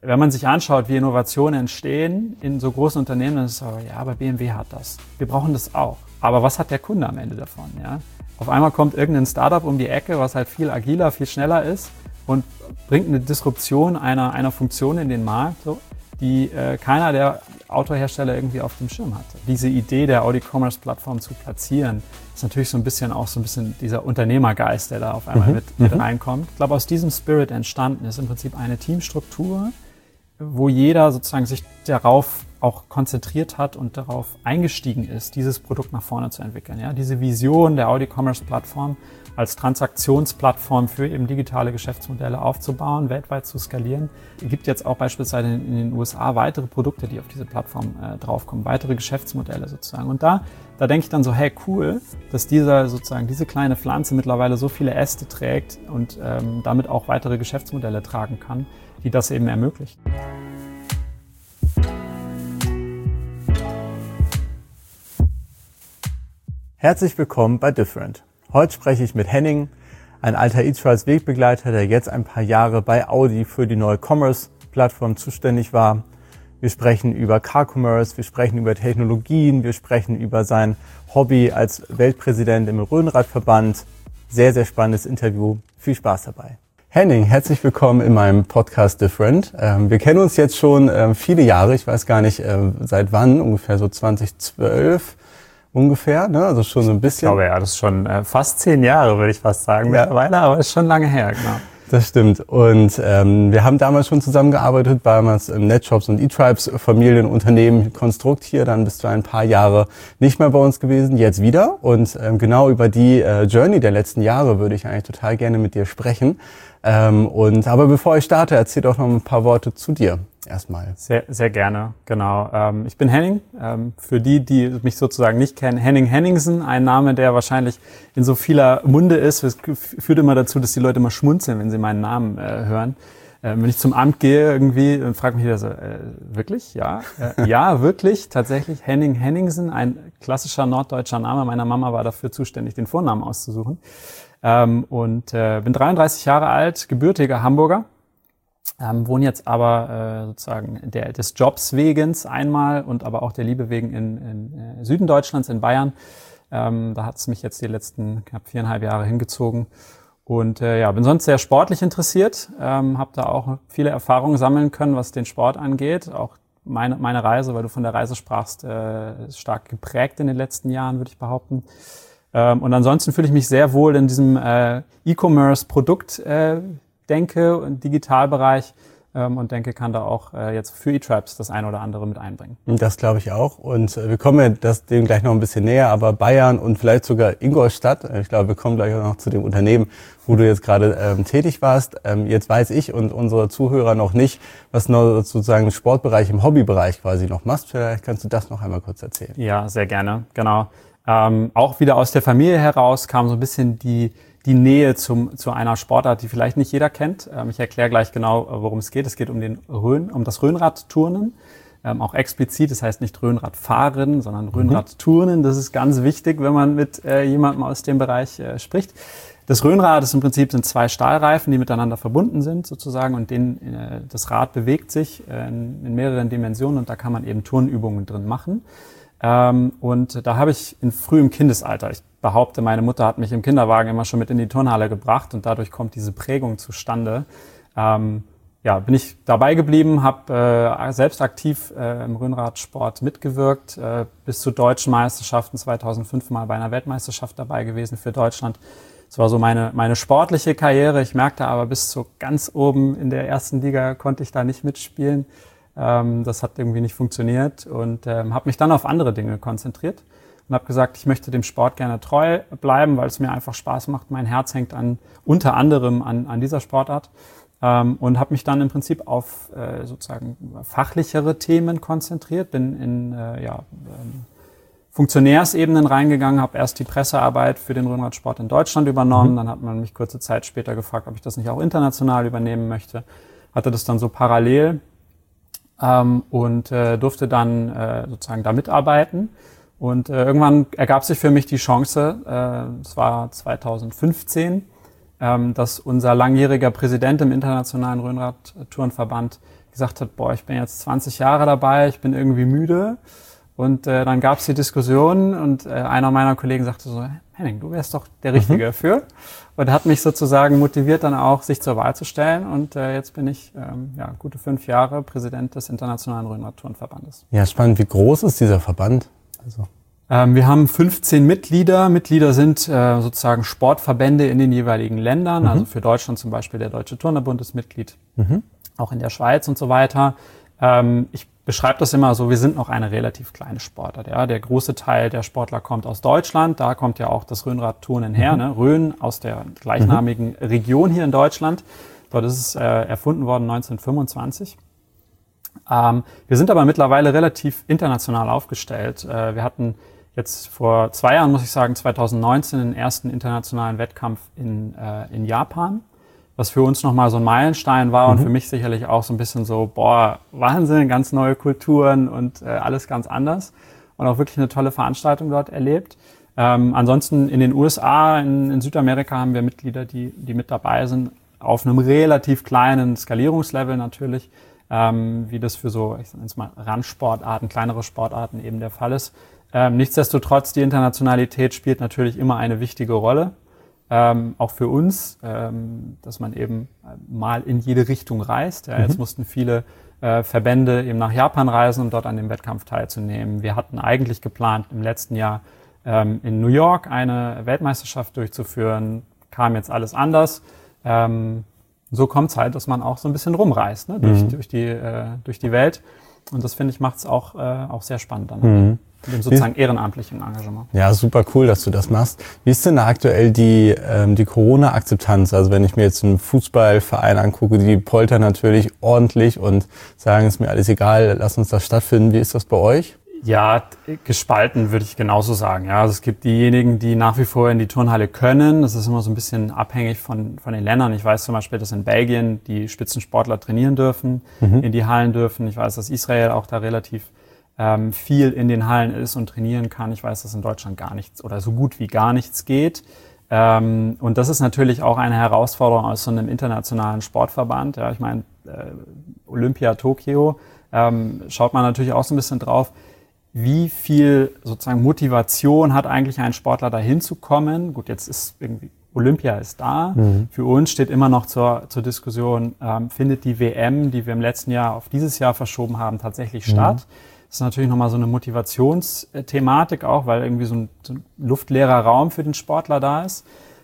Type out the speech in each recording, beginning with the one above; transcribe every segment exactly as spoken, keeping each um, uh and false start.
wenn man sich anschaut, wie Innovationen entstehen in so großen Unternehmen, dann ist es so, ja, aber B M W hat das. Wir brauchen das auch. Aber was hat der Kunde am Ende davon? Ja? Auf einmal kommt irgendein Startup um die Ecke, was halt viel agiler, viel schneller ist und bringt eine Disruption einer, einer Funktion in den Markt, so, die äh, keiner der Autohersteller irgendwie auf dem Schirm hatte. Diese Idee der Audi-Commerce-Plattform zu platzieren, ist natürlich so ein bisschen auch so ein bisschen dieser Unternehmergeist, der da auf einmal mhm. mit, mit mhm. reinkommt. Ich glaube, aus diesem Spirit entstanden ist im Prinzip eine Teamstruktur, wo jeder sozusagen sich darauf auch konzentriert hat und darauf eingestiegen ist, dieses Produkt nach vorne zu entwickeln. Ja, diese Vision der Audi-Commerce-Plattform als Transaktionsplattform für eben digitale Geschäftsmodelle aufzubauen, weltweit zu skalieren. Es gibt jetzt auch beispielsweise in den U S A weitere Produkte, die auf diese Plattform äh, draufkommen, weitere Geschäftsmodelle sozusagen. Und da, da denke ich dann so, hey, cool, dass dieser sozusagen diese kleine Pflanze mittlerweile so viele Äste trägt und ähm, damit auch weitere Geschäftsmodelle tragen kann, die das eben ermöglichen. Herzlich willkommen bei Different. Heute spreche ich mit Henning, ein alter eTrials-Wegbegleiter, der jetzt ein paar Jahre bei Audi für die neue Commerce-Plattform zuständig war. Wir sprechen über Car-Commerce, wir sprechen über Technologien, wir sprechen über sein Hobby als Weltpräsident im Rhönradverband. Sehr, sehr spannendes Interview. Viel Spaß dabei. Henning, herzlich willkommen in meinem Podcast Different. Ähm, wir kennen uns jetzt schon ähm, viele Jahre, ich weiß gar nicht äh, seit wann, ungefähr so zweitausendzwölf. Ungefähr, ne? Also schon so ein bisschen. Ich glaube, ja, das ist schon äh, fast zehn Jahre, würde ich fast sagen, ja. Mittlerweile, aber ist schon lange her, genau. Das stimmt. Und ähm, wir haben damals schon zusammengearbeitet, damals im NetShops und eTribes Familienunternehmen Konstrukt hier. Dann bist du ein paar Jahre nicht mehr bei uns gewesen, jetzt wieder. Und ähm, genau über die äh, Journey der letzten Jahre würde ich eigentlich total gerne mit dir sprechen. Ähm, und aber bevor ich starte, erzähl doch noch ein paar Worte zu dir. Erstmal. Sehr, sehr gerne, genau. Ähm, ich bin Henning. Ähm, für die, die mich sozusagen nicht kennen, Henning Henningsen, ein Name, der wahrscheinlich in so vieler Munde ist. Es führt immer dazu, dass die Leute immer schmunzeln, wenn sie meinen Namen äh, hören. Ähm, wenn ich zum Amt gehe irgendwie und frage mich wieder so, äh, wirklich? Ja, äh, ja, wirklich, tatsächlich Henning Henningsen, ein klassischer norddeutscher Name. Meiner Mama war dafür zuständig, den Vornamen auszusuchen. Ähm, und äh, bin dreiunddreißig Jahre alt, gebürtiger Hamburger. Ähm, wohne jetzt aber äh, sozusagen der, des Jobs wegens einmal und aber auch der Liebe wegen in, in äh, Süden Deutschlands, in Bayern. Ähm, da hat es mich jetzt die letzten knapp viereinhalb Jahre hingezogen. Und äh, ja, bin sonst sehr sportlich interessiert, ähm, habe da auch viele Erfahrungen sammeln können, was den Sport angeht. Auch meine, meine Reise, weil du von der Reise sprachst, äh, ist stark geprägt in den letzten Jahren, würde ich behaupten. Ähm, und ansonsten fühle ich mich sehr wohl in diesem äh, E-Commerce-Produkt äh, denke und Digitalbereich ähm, und denke, kann da auch äh, jetzt für eTribes das eine oder andere mit einbringen. Das glaube ich auch. Und äh, wir kommen ja das, dem gleich noch ein bisschen näher, aber Bayern und vielleicht sogar Ingolstadt, ich glaube, wir kommen gleich auch noch zu dem Unternehmen, wo du jetzt gerade ähm, tätig warst. Ähm, jetzt weiß ich und unsere Zuhörer noch nicht, was noch sozusagen im Sportbereich, im Hobbybereich quasi noch machst. Vielleicht kannst du das noch einmal kurz erzählen. Ja, sehr gerne, genau. Ähm, auch wieder aus der Familie heraus kam so ein bisschen die die Nähe zum, zu einer Sportart, die vielleicht nicht jeder kennt. Ähm, ich erkläre gleich genau, worum es geht. Es geht um den Rhön, um das Rhönradturnen, ähm, auch explizit. Das heißt nicht Rhönradfahren, sondern Rhönradturnen. Das ist ganz wichtig, wenn man mit äh, jemandem aus dem Bereich äh, spricht. Das Rhönrad ist im Prinzip sind zwei Stahlreifen, die miteinander verbunden sind sozusagen, und den, äh, das Rad bewegt sich äh, in, in mehreren Dimensionen und da kann man eben Turnübungen drin machen. Ähm, und da habe ich in frühem Kindesalter, ich behaupte, meine Mutter hat mich im Kinderwagen immer schon mit in die Turnhalle gebracht und dadurch kommt diese Prägung zustande. Ähm, ja, bin ich dabei geblieben, habe äh, selbst aktiv äh, im Rhönradsport mitgewirkt, äh, bis zu deutschen Meisterschaften, zweitausendfünf mal bei einer Weltmeisterschaft dabei gewesen für Deutschland. Das war so meine meine sportliche Karriere. Ich merkte aber, bis zu ganz oben in der ersten Liga konnte ich da nicht mitspielen. Ähm, das hat irgendwie nicht funktioniert und ähm, habe mich dann auf andere Dinge konzentriert und habe gesagt, ich möchte dem Sport gerne treu bleiben, weil es mir einfach Spaß macht. Mein Herz hängt an unter anderem an, an dieser Sportart ähm, und habe mich dann im Prinzip auf äh, sozusagen fachlichere Themen konzentriert. Bin in äh, ja, ähm, Funktionärsebenen reingegangen, habe erst die Pressearbeit für den Rhönradsport in Deutschland übernommen. Mhm. Dann hat man mich kurze Zeit später gefragt, ob ich das nicht auch international übernehmen möchte. Hatte das dann so parallel. Ähm, und äh, durfte dann äh, sozusagen da mitarbeiten. Und äh, irgendwann ergab sich für mich die Chance, äh, es war zweitausendfünfzehn, ähm, dass unser langjähriger Präsident im Internationalen Rhönradtourenverband gesagt hat, boah, ich bin jetzt zwanzig Jahre dabei, ich bin irgendwie müde. Und äh, dann gab es die Diskussion und äh, einer meiner Kollegen sagte so, Henning, du wärst doch der Richtige mhm. dafür. Und hat mich sozusagen motiviert, dann auch sich zur Wahl zu stellen. Und äh, jetzt bin ich ähm, ja, gute fünf Jahre Präsident des Internationalen Rhönrad-Turnverbandes. Ja, spannend. Wie groß ist dieser Verband? Also ähm, wir haben fünfzehn Mitglieder. Mitglieder sind äh, sozusagen Sportverbände in den jeweiligen Ländern. Mhm. Also für Deutschland zum Beispiel der Deutsche Turnerbund ist Mitglied, mhm. auch in der Schweiz und so weiter. Ähm, ich beschreibe das immer so, wir sind noch eine relativ kleine Sportart. Ja? Der große Teil der Sportler kommt aus Deutschland, da kommt ja auch das Rhönradturnen her, mhm. ne? Rhön aus der gleichnamigen mhm. Region hier in Deutschland. Dort ist es äh, erfunden worden neunzehnhundertfünfundzwanzig. Ähm, wir sind aber mittlerweile relativ international aufgestellt. Äh, wir hatten jetzt vor zwei Jahren, muss ich sagen, zweitausendneunzehn den ersten internationalen Wettkampf in, äh, in Japan, was für uns nochmal so ein Meilenstein war mhm. und für mich sicherlich auch so ein bisschen so, boah, Wahnsinn, ganz neue Kulturen und äh, alles ganz anders. Und auch wirklich eine tolle Veranstaltung dort erlebt. Ähm, ansonsten in den U S A, in, in Südamerika haben wir Mitglieder, die, die mit dabei sind, auf einem relativ kleinen Skalierungslevel natürlich, ähm, wie das für so, ich sag jetzt mal, Randsportarten, kleinere Sportarten eben der Fall ist. Ähm, nichtsdestotrotz, die Internationalität spielt natürlich immer eine wichtige Rolle. Ähm, auch für uns, ähm, dass man eben mal in jede Richtung reist. Ja, mhm. Jetzt mussten viele äh, Verbände eben nach Japan reisen, um dort an dem Wettkampf teilzunehmen. Wir hatten eigentlich geplant, im letzten Jahr ähm, in New York eine Weltmeisterschaft durchzuführen. Kam jetzt alles anders. Ähm, so kommt es halt, dass man auch so ein bisschen rumreist, ne? durch, mhm. durch, die, äh, durch die Welt. Und das, finde ich, macht es auch, äh, auch sehr spannend dann. Mhm. Mit dem sozusagen ehrenamtlichen Engagement. Ja, super cool, dass du das machst. Wie ist denn da aktuell die, ähm, die Corona-Akzeptanz? Also wenn ich mir jetzt einen Fußballverein angucke, die poltern natürlich ordentlich und sagen, ist mir alles egal, lass uns das stattfinden. Wie ist das bei euch? Ja, gespalten würde ich genauso sagen. Ja, also es gibt diejenigen, die nach wie vor in die Turnhalle können. Das ist immer so ein bisschen abhängig von, von den Ländern. Ich weiß zum Beispiel, dass in Belgien die Spitzensportler trainieren dürfen, mhm. in die Hallen dürfen. Ich weiß, dass Israel auch da relativ ähm, viel in den Hallen ist und trainieren kann. Ich weiß, dass in Deutschland gar nichts oder so gut wie gar nichts geht. Ähm, und das ist natürlich auch eine Herausforderung aus so einem internationalen Sportverband. Ja, ich meine, äh, Olympia Tokio, ähm, schaut man natürlich auch so ein bisschen drauf. Wie viel sozusagen Motivation hat eigentlich ein Sportler, da hinzukommen? Gut, jetzt ist irgendwie Olympia ist da. Mhm. Für uns steht immer noch zur, zur Diskussion, ähm, findet die W M, die wir im letzten Jahr auf dieses Jahr verschoben haben, tatsächlich mhm. statt? Das ist natürlich nochmal so eine Motivationsthematik auch, weil irgendwie so ein, so ein luftleerer Raum für den Sportler da ist.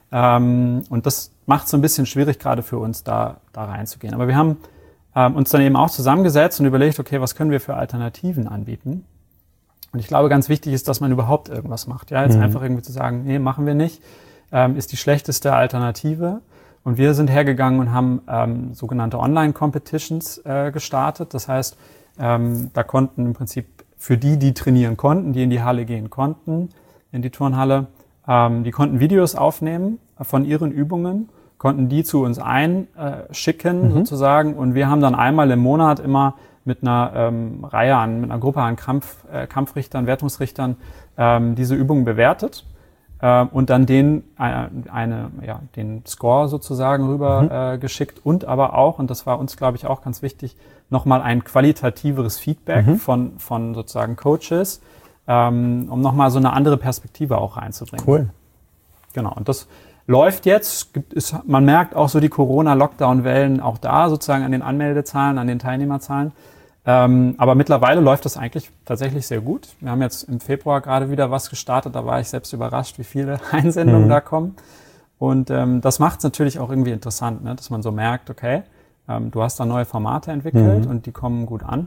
Ähm, und das macht es so ein bisschen schwierig, gerade für uns da, da reinzugehen. Aber wir haben ähm, uns dann eben auch zusammengesetzt und überlegt, okay, was können wir für Alternativen anbieten? Und ich glaube, ganz wichtig ist, dass man überhaupt irgendwas macht. Ja, jetzt mhm. einfach irgendwie zu sagen, nee, machen wir nicht, ähm, ist die schlechteste Alternative. Und wir sind hergegangen und haben ähm, sogenannte Online-Competitions äh, gestartet. Das heißt, ähm, da konnten im Prinzip für die, die trainieren konnten, die in die Halle gehen konnten, in die Turnhalle, ähm, die konnten Videos aufnehmen von ihren Übungen, konnten die zu uns einschicken mhm. sozusagen. Und wir haben dann einmal im Monat immer mit einer ähm, Reihe an, mit einer Gruppe an Kampf, äh, Kampfrichtern, Wertungsrichtern ähm, diese Übungen bewertet äh, und dann den äh, eine, ja, den Score sozusagen rüber mhm. äh, geschickt und aber auch, und das war uns, glaube ich, auch ganz wichtig, nochmal ein qualitativeres Feedback mhm. von, von sozusagen Coaches, ähm, um nochmal so eine andere Perspektive auch reinzubringen. Cool. Genau, und das läuft jetzt. Gibt, ist, man merkt auch so die Corona-Lockdown-Wellen auch da sozusagen an den Anmeldezahlen, an den Teilnehmerzahlen. Ähm, aber mittlerweile läuft das eigentlich tatsächlich sehr gut. Wir haben jetzt im Februar gerade wieder was gestartet. Da war ich selbst überrascht, wie viele Einsendungen mhm. da kommen. Und ähm, das macht es natürlich auch irgendwie interessant, ne? Dass man so merkt, okay, ähm, du hast da neue Formate entwickelt mhm. und die kommen gut an.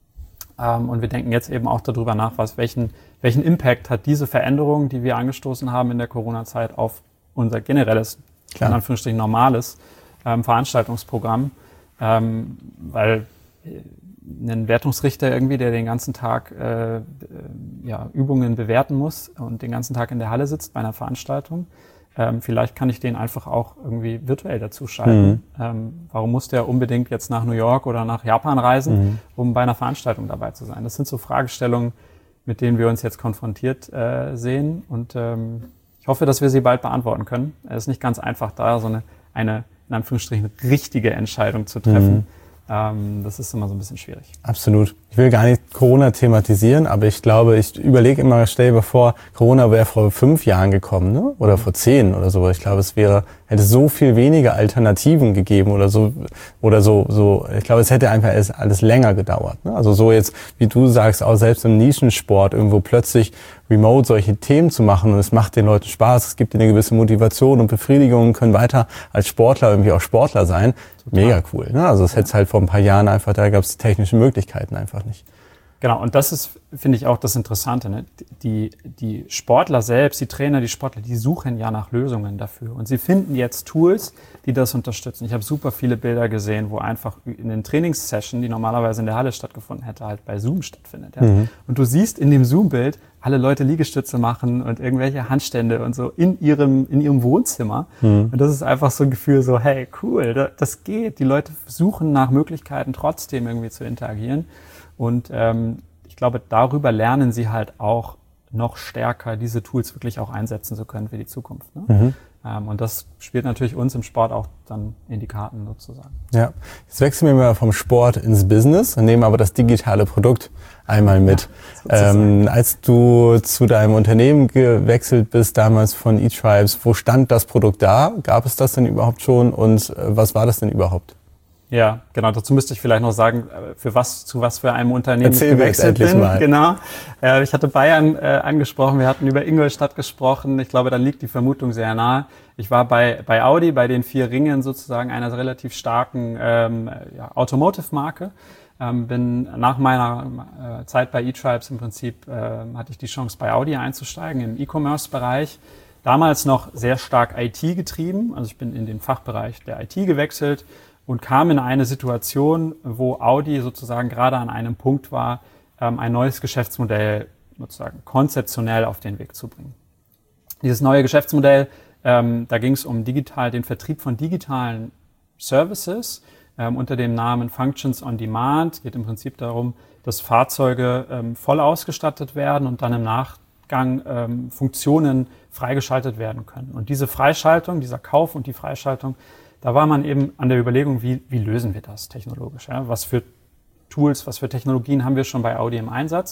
Ähm, und wir denken jetzt eben auch darüber nach, was welchen, welchen Impact hat diese Veränderung, die wir angestoßen haben in der Corona-Zeit, auf unser generelles, Klar. in Anführungsstrichen normales ähm, Veranstaltungsprogramm. Ähm, weil ein Wertungsrichter irgendwie, der den ganzen Tag äh, ja, Übungen bewerten muss und den ganzen Tag in der Halle sitzt bei einer Veranstaltung, ähm, vielleicht kann ich den einfach auch irgendwie virtuell dazu schalten. Mhm. Ähm, warum muss der unbedingt jetzt nach New York oder nach Japan reisen, mhm. um bei einer Veranstaltung dabei zu sein? Das sind so Fragestellungen, mit denen wir uns jetzt konfrontiert äh, sehen und ähm, ich hoffe, dass wir sie bald beantworten können. Es ist nicht ganz einfach, da so eine, eine in Anführungsstrichen richtige Entscheidung zu treffen. Mhm. Ähm, das ist immer so ein bisschen schwierig. Absolut. Ich will gar nicht Corona thematisieren, aber ich glaube, ich überlege immer, stell dir vor, Corona wäre vor fünf Jahren gekommen, ne? Oder vor zehn oder so. Ich glaube, es wäre, hätte so viel weniger Alternativen gegeben oder so, oder so, so. Ich glaube, es hätte einfach alles, alles länger gedauert, ne? Also so jetzt, wie du sagst, auch selbst im Nischensport irgendwo plötzlich remote solche Themen zu machen und es macht den Leuten Spaß, es gibt ihnen eine gewisse Motivation und Befriedigung und können weiter als Sportler irgendwie auch Sportler sein. Total. Mega cool, ne? Also es hätte es halt vor ein paar Jahren einfach, da gab es die technischen Möglichkeiten einfach nicht. Genau, und das ist, finde ich, auch das Interessante, ne? Die, die Sportler selbst, die Trainer, die Sportler, die suchen ja nach Lösungen dafür. Und sie finden jetzt Tools, die das unterstützen. Ich habe super viele Bilder gesehen, wo einfach in den Trainingssession, die normalerweise in der Halle stattgefunden hätte, halt bei Zoom stattfindet. Ja? Mhm. Und du siehst in dem Zoom-Bild alle Leute Liegestütze machen und irgendwelche Handstände und so in ihrem, in ihrem Wohnzimmer. Mhm. Und das ist einfach so ein Gefühl so, hey, cool, das geht. Die Leute suchen nach Möglichkeiten, trotzdem irgendwie zu interagieren. Und ähm, ich glaube, darüber lernen sie halt auch noch stärker, diese Tools wirklich auch einsetzen zu können für die Zukunft. Ne? Mhm. Ähm, und das spielt natürlich uns im Sport auch dann in die Karten sozusagen. Ja, jetzt wechseln wir mal vom Sport ins Business und nehmen aber das digitale Produkt einmal mit. Ja, ähm, als du zu deinem Unternehmen gewechselt bist, damals von eTribes, wo stand das Produkt da? Gab es das denn überhaupt schon und äh, was war das denn überhaupt? Ja, genau. Dazu müsste ich vielleicht noch sagen, für was, zu was für einem Unternehmen Erzähl ich gewechselt bin. Mal. Genau. Äh, ich hatte Bayern äh, angesprochen. Wir hatten über Ingolstadt gesprochen. Ich glaube, dann liegt die Vermutung sehr nahe. Ich war bei, bei Audi, bei den vier Ringen sozusagen einer relativ starken ähm, ja, Automotive-Marke. Ähm, bin nach meiner äh, Zeit bei eTribes im Prinzip äh, hatte ich die Chance, bei Audi einzusteigen im E-Commerce-Bereich. Damals noch sehr stark I T getrieben. Also ich bin in den Fachbereich der I T gewechselt und kam in eine Situation, wo Audi sozusagen gerade an einem Punkt war, ein neues Geschäftsmodell sozusagen konzeptionell auf den Weg zu bringen. Dieses neue Geschäftsmodell, ähm, da ging es um digital, den Vertrieb von digitalen Services ähm, unter dem Namen Functions on Demand. Geht im Prinzip darum, dass Fahrzeuge ähm, voll ausgestattet werden und dann im Nachgang ähm, Funktionen freigeschaltet werden können. Und diese Freischaltung, dieser Kauf und die Freischaltung, da war man eben an der Überlegung, wie, wie lösen wir das technologisch? Ja? Was für Tools, was für Technologien haben wir schon bei Audi im Einsatz?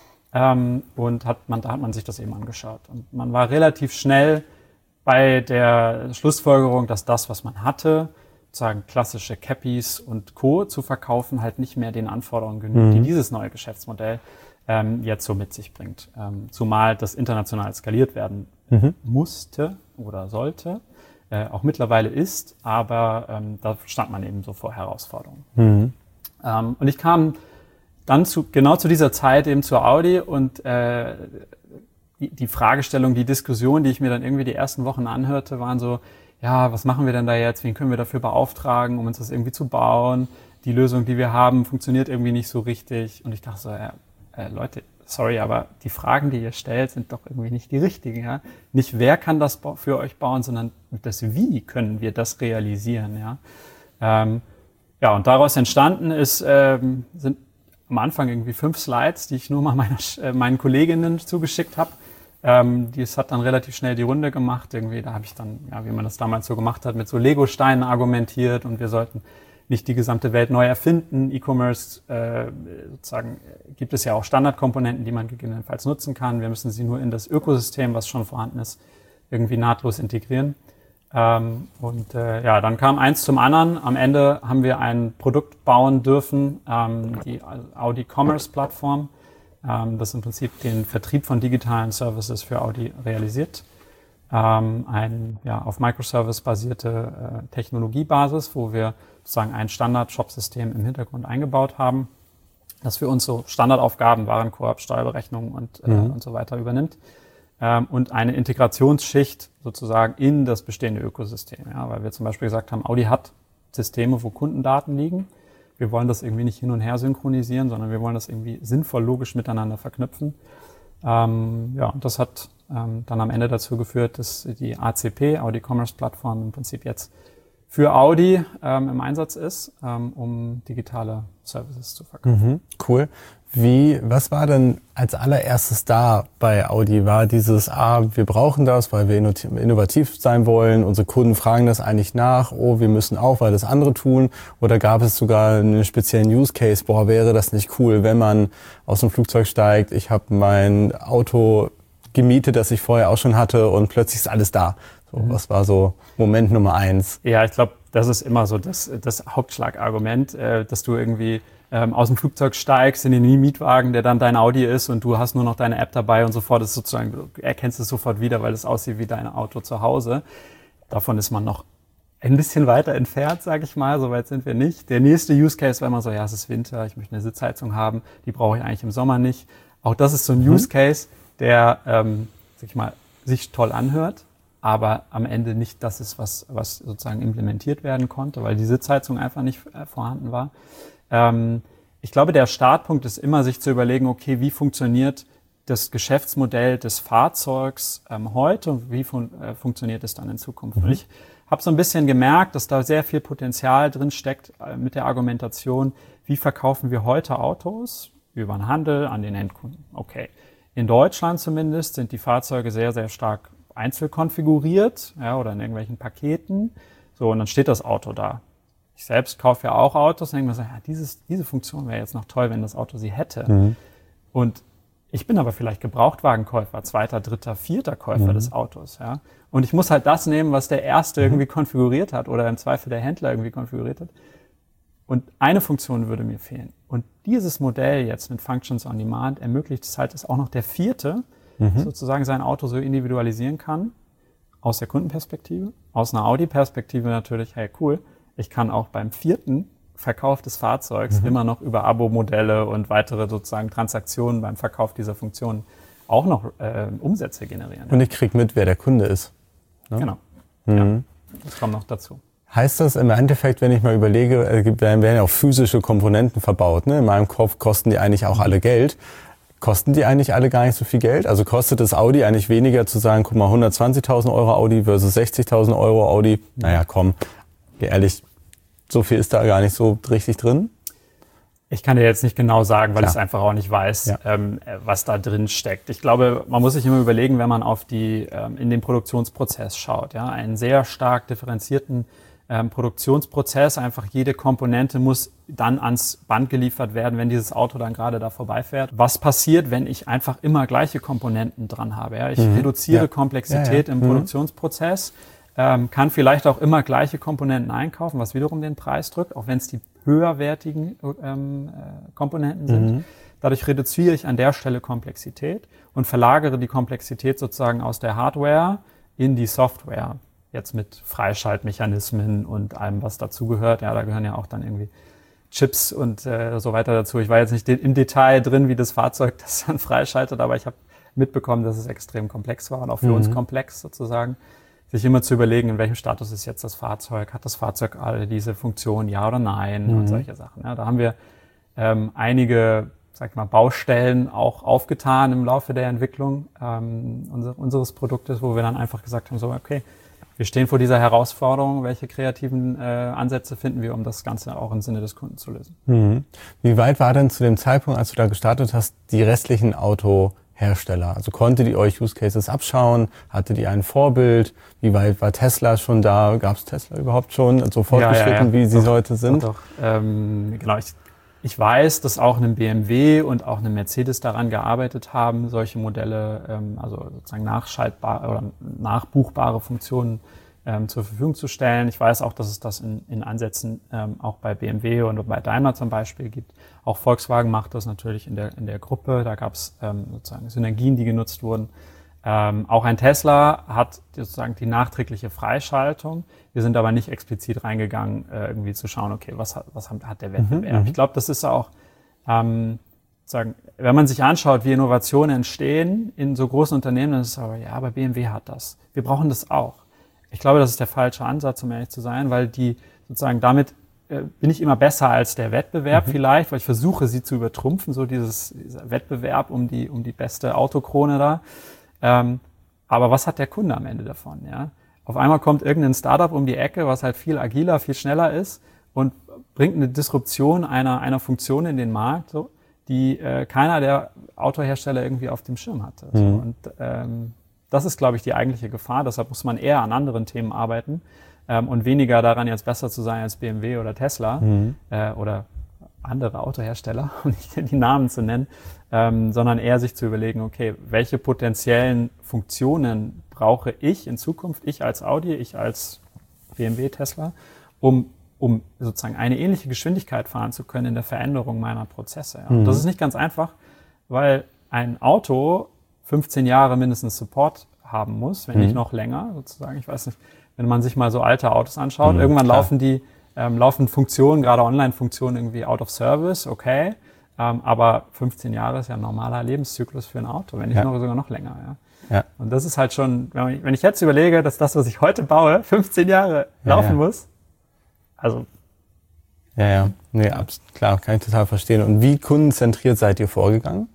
Ähm, und hat man, da hat man sich das eben angeschaut. Und man war relativ schnell bei der Schlussfolgerung, dass das, was man hatte, sozusagen klassische Cappies und Co. zu verkaufen, halt nicht mehr den Anforderungen genügt, mhm. die dieses neue Geschäftsmodell ähm, jetzt so mit sich bringt. Ähm, zumal das international skaliert werden mhm. musste oder sollte. Äh, auch mittlerweile ist, aber ähm, da stand man eben so vor Herausforderungen. Mhm. Ähm, und ich kam dann zu, genau zu dieser Zeit eben zur Audi und äh, die, die Fragestellung, die Diskussion, die ich mir dann irgendwie die ersten Wochen anhörte, waren so, ja, was machen wir denn da jetzt? Wen können wir dafür beauftragen, um uns das irgendwie zu bauen? Die Lösung, die wir haben, funktioniert irgendwie nicht so richtig. Und ich dachte so, ja, äh, Leute, sorry, aber die Fragen, die ihr stellt, sind doch irgendwie nicht die richtigen. Ja? Nicht wer kann das für euch bauen, sondern das Wie können wir das realisieren. Ja, ähm, ja und daraus entstanden ist, ähm, sind am Anfang irgendwie fünf Slides, die ich nur mal meiner, äh, meinen Kolleginnen zugeschickt habe. Ähm, das hat dann relativ schnell die Runde gemacht. Irgendwie, da habe ich dann, ja, wie man das damals so gemacht hat, mit so Lego-Steinen argumentiert und wir sollten nicht die gesamte Welt neu erfinden. E-Commerce äh, sozusagen gibt es ja auch Standardkomponenten, die man gegebenenfalls nutzen kann. Wir müssen sie nur in das Ökosystem, was schon vorhanden ist, irgendwie nahtlos integrieren. Ähm, und äh, ja, dann kam eins zum anderen. Am Ende haben wir ein Produkt bauen dürfen, ähm, die Audi Commerce Plattform, ähm, das im Prinzip den Vertrieb von digitalen Services für Audi realisiert. Ähm, ein ja, auf Microservice basierte äh, Technologiebasis, wo wir sozusagen ein Standard-Shop-System im Hintergrund eingebaut haben, das für uns so Standardaufgaben, Warenkorb, Steuerberechnung und, äh, mhm. und so weiter übernimmt. Ähm, und eine Integrationsschicht sozusagen in das bestehende Ökosystem. Ja, weil wir zum Beispiel gesagt haben, Audi hat Systeme, wo Kundendaten liegen. Wir wollen das irgendwie nicht hin und her synchronisieren, sondern wir wollen das irgendwie sinnvoll, logisch miteinander verknüpfen. Ähm, ja, und das hat ähm, dann am Ende dazu geführt, dass die A C P, Audi Commerce Plattform, im Prinzip jetzt für Audi ähm, im Einsatz ist, ähm, um digitale Services zu verkaufen. Mhm, cool. Wie, was war denn als allererstes da bei Audi? War dieses, ah, wir brauchen das, weil wir innovativ sein wollen, unsere Kunden fragen das eigentlich nach, oh, wir müssen auch, weil das andere tun? Oder gab es sogar einen speziellen Use Case, boah, wäre das nicht cool, wenn man aus dem Flugzeug steigt, ich habe mein Auto gemietet, das ich vorher auch schon hatte und plötzlich ist alles da. So, mhm. Was war so Moment Nummer eins? Ja, ich glaube, das ist immer so das, das Hauptschlagargument, äh, dass du irgendwie ähm, aus dem Flugzeug steigst in den Mietwagen, der dann dein Audi ist und du hast nur noch deine App dabei und sofort ist sozusagen, du erkennst es sofort wieder, weil es aussieht wie dein Auto zu Hause. Davon ist man noch ein bisschen weiter entfernt, sage ich mal, so weit sind wir nicht. Der nächste Use Case war immer so, ja, es ist Winter, ich möchte eine Sitzheizung haben, die brauche ich eigentlich im Sommer nicht. Auch das ist so ein mhm. Use Case, der, ähm, sag ich mal, sich toll anhört, aber am Ende nicht das ist, was, was sozusagen implementiert werden konnte, weil die Sitzheizung einfach nicht äh, vorhanden war. Ähm, ich glaube, der Startpunkt ist immer, sich zu überlegen, okay, wie funktioniert das Geschäftsmodell des Fahrzeugs ähm, heute und wie fun- äh, funktioniert es dann in Zukunft? Mhm. Und ich habe so ein bisschen gemerkt, dass da sehr viel Potenzial drin steckt äh, mit der Argumentation, wie verkaufen wir heute Autos über den Handel an den Endkunden? Okay. In Deutschland zumindest sind die Fahrzeuge sehr, sehr stark einzelkonfiguriert, ja, oder in irgendwelchen Paketen. So, und dann steht das Auto da. Ich selbst kaufe ja auch Autos und denke mir so, ja, dieses, diese Funktion wäre jetzt noch toll, wenn das Auto sie hätte. Mhm. Und ich bin aber vielleicht Gebrauchtwagenkäufer, zweiter, dritter, vierter Käufer mhm. des Autos, ja. Und ich muss halt das nehmen, was der Erste mhm. irgendwie konfiguriert hat oder im Zweifel der Händler irgendwie konfiguriert hat. Und eine Funktion würde mir fehlen. Und dieses Modell jetzt mit Functions on Demand ermöglicht es halt, dass auch noch der Vierte mhm. sozusagen sein Auto so individualisieren kann, aus der Kundenperspektive, aus einer Audi-Perspektive natürlich, hey cool, ich kann auch beim vierten Verkauf des Fahrzeugs mhm. immer noch über Abo-Modelle und weitere sozusagen Transaktionen beim Verkauf dieser Funktionen auch noch äh, Umsätze generieren. Und ich kriege mit, wer der Kunde ist. Ne? Genau, mhm. ja, das kommt noch dazu. Heißt das im Endeffekt, wenn ich mal überlege, werden ja auch physische Komponenten verbaut, ne? In meinem Kopf kosten die eigentlich auch alle Geld. Kosten die eigentlich alle gar nicht so viel Geld? Also kostet das Audi eigentlich weniger zu sagen, guck mal, hundertzwanzigtausend Euro Audi versus sechzigtausend Euro Audi? Naja, komm, ehrlich, so viel ist da gar nicht so richtig drin. Ich kann dir jetzt nicht genau sagen, weil Klar. ich es einfach auch nicht weiß, ja. ähm, was da drin steckt. Ich glaube, man muss sich immer überlegen, wenn man auf die ähm, in den Produktionsprozess schaut, ja, einen sehr stark differenzierten ähm, Produktionsprozess. Einfach jede Komponente muss dann ans Band geliefert werden, wenn dieses Auto dann gerade da vorbeifährt. Was passiert, wenn ich einfach immer gleiche Komponenten dran habe? Ja? Ich mhm. reduziere ja. Komplexität ja, ja. im mhm. Produktionsprozess. Ähm, kann vielleicht auch immer gleiche Komponenten einkaufen, was wiederum den Preis drückt, auch wenn es die höherwertigen ähm, äh, Komponenten sind. Mhm. Dadurch reduziere ich an der Stelle Komplexität und verlagere die Komplexität sozusagen aus der Hardware in die Software. Jetzt mit Freischaltmechanismen und allem, was dazugehört. Ja, da gehören ja auch dann irgendwie Chips und äh, so weiter dazu. Ich war jetzt nicht de- im Detail drin, wie das Fahrzeug das dann freischaltet, aber ich habe mitbekommen, dass es extrem komplex war und auch für mhm. uns komplex sozusagen. Sich immer zu überlegen, in welchem Status ist jetzt das Fahrzeug, hat das Fahrzeug alle diese Funktionen, ja oder nein mhm. und solche Sachen. Ja, da haben wir ähm, einige, sag ich mal, Baustellen auch aufgetan im Laufe der Entwicklung ähm, unser, unseres Produktes, wo wir dann einfach gesagt haben, so okay, wir stehen vor dieser Herausforderung, welche kreativen äh, Ansätze finden wir, um das Ganze auch im Sinne des Kunden zu lösen. Mhm. Wie weit war denn zu dem Zeitpunkt, als du da gestartet hast, die restlichen Auto Hersteller? Also konntet ihr euch Use Cases abschauen? Hattet ihr ein Vorbild? Wie weit war Tesla schon da? Gab es Tesla überhaupt schon so fortgeschritten, ja, ja, ja. wie sie doch, heute sind? Doch, doch. Ähm, genau, ich, ich weiß, dass auch ein B M W und auch eine Mercedes daran gearbeitet haben, solche Modelle, ähm, also sozusagen nachschaltbare oder nachbuchbare Funktionen ähm, zur Verfügung zu stellen. Ich weiß auch, dass es das in, in Ansätzen ähm, auch bei B M W und bei Daimler zum Beispiel gibt. Auch Volkswagen macht das natürlich in der in der Gruppe. Da gab es ähm, sozusagen Synergien, die genutzt wurden. Ähm, auch ein Tesla hat sozusagen die nachträgliche Freischaltung. Wir sind aber nicht explizit reingegangen, äh, irgendwie zu schauen, okay, was hat, was hat der Wettbewerb? Mhm, ich glaube, das ist auch, ähm, sozusagen, wenn man sich anschaut, wie Innovationen entstehen in so großen Unternehmen, dann ist es aber, ja, aber B M W hat das. Wir brauchen das auch. Ich glaube, das ist der falsche Ansatz, um ehrlich zu sein, weil die sozusagen damit äh, bin ich immer besser als der Wettbewerb mhm. vielleicht, weil ich versuche, sie zu übertrumpfen, so dieses dieser Wettbewerb um die um die beste Autokrone da. Ähm, aber was hat der Kunde am Ende davon? Ja, auf einmal kommt irgendein Startup um die Ecke, was halt viel agiler, viel schneller ist und bringt eine Disruption einer, einer Funktion in den Markt, so, die äh, keiner der Autohersteller irgendwie auf dem Schirm hatte. Mhm. So. Und ähm, das ist, glaube ich, die eigentliche Gefahr. Deshalb muss man eher an anderen Themen arbeiten ähm, und weniger daran, jetzt besser zu sein als B M W oder Tesla mhm. äh, oder andere Autohersteller, um nicht die Namen zu nennen, ähm, sondern eher sich zu überlegen, okay, welche potenziellen Funktionen brauche ich in Zukunft, ich als Audi, ich als B M W, Tesla, um um sozusagen eine ähnliche Geschwindigkeit fahren zu können in der Veränderung meiner Prozesse. Ja. Mhm. Und das ist nicht ganz einfach, weil ein Auto fünfzehn Jahre mindestens Support haben muss, wenn mhm. nicht noch länger, sozusagen. Ich weiß nicht, wenn man sich mal so alte Autos anschaut, mhm, irgendwann klar. laufen die, ähm, laufen Funktionen, gerade Online-Funktionen irgendwie out of service, okay, ähm, aber fünfzehn Jahre ist ja ein normaler Lebenszyklus für ein Auto, wenn nicht ja. noch, sogar noch länger, ja. ja. Und das ist halt schon, wenn ich, wenn ich jetzt überlege, dass das, was ich heute baue, fünfzehn Jahre ja, laufen ja. muss, also. Ja, ja. Nee, absolut, klar, kann ich total verstehen. Und wie kundenzentriert seid ihr vorgegangen?